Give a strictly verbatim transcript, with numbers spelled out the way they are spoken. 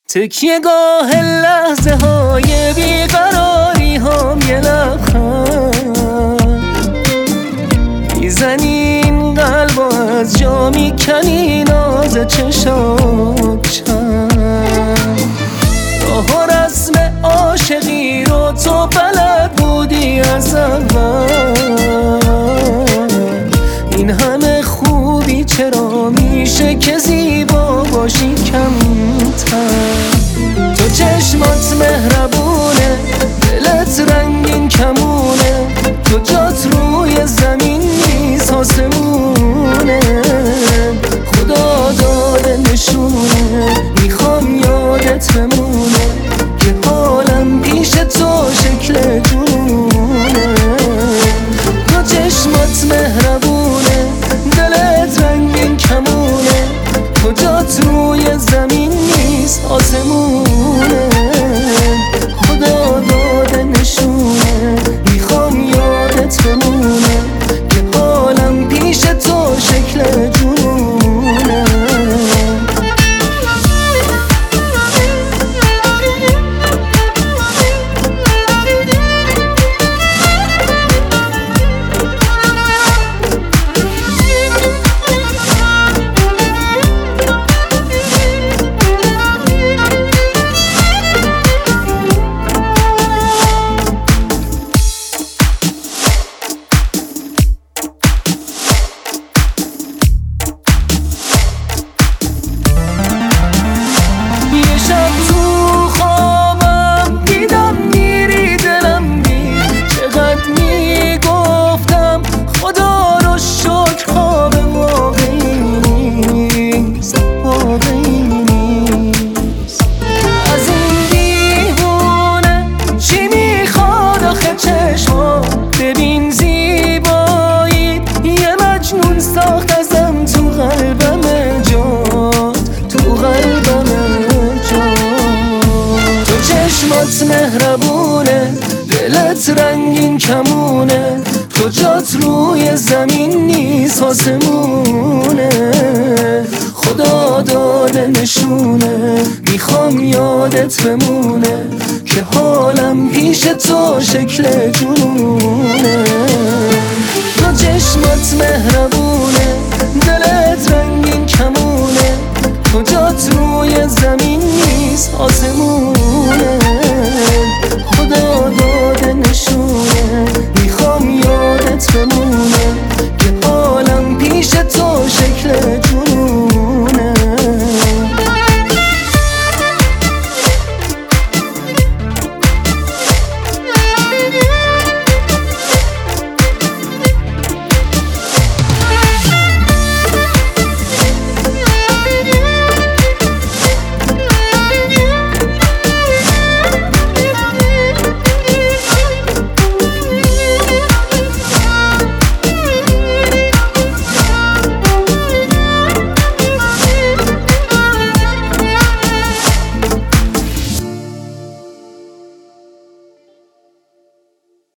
تکیهگاه لحظه های بیقراری هم یه لبخند میزنی این قلب و از جا میکنی ناز چشات چند راه و رسم عاشقی رو تو بلد بودی از اول این همه خوبی چرا میشه که زیبا باشی کمتر تو چشمات مهربونه دلت رنگین کمونه تو جات روی زمین نیست آسمونه خدا داده نشونه میخوام یادت بمونه که حالم پیش تو شکل جونه تو چشمات مهربونه دلت رنگین کمونه تو جات روی زمین نیست آسمونه خدا داده نشونه میخوام یادت بمونه که حالم پیش تو شکل جونه ببین زیبایی یه مجنون ساخت ازم تو قلبم جات تو قلبم جات تو چشمات مهربونه دلت رنگین کمونه تو جات روی زمین نیست آسمونه خدا داده نشونه میخوام یادت بمونه که حالم پیش تو شکل جنونه تو چشمات مهربونه دلت رنگین کمونه تو جات روی زمین نیست آسمونه خدا داده نشونه میخوام یادت بمونه که حالم پیش تو شکل